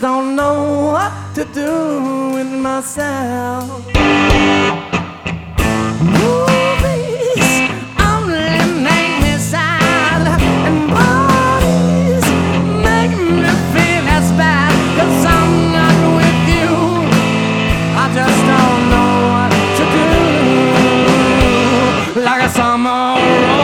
don't know what to do with myself. Movies only make me sad, and parties make me feel as bad. 'Cause I'm not with you, I just don't know what to do. Like a summer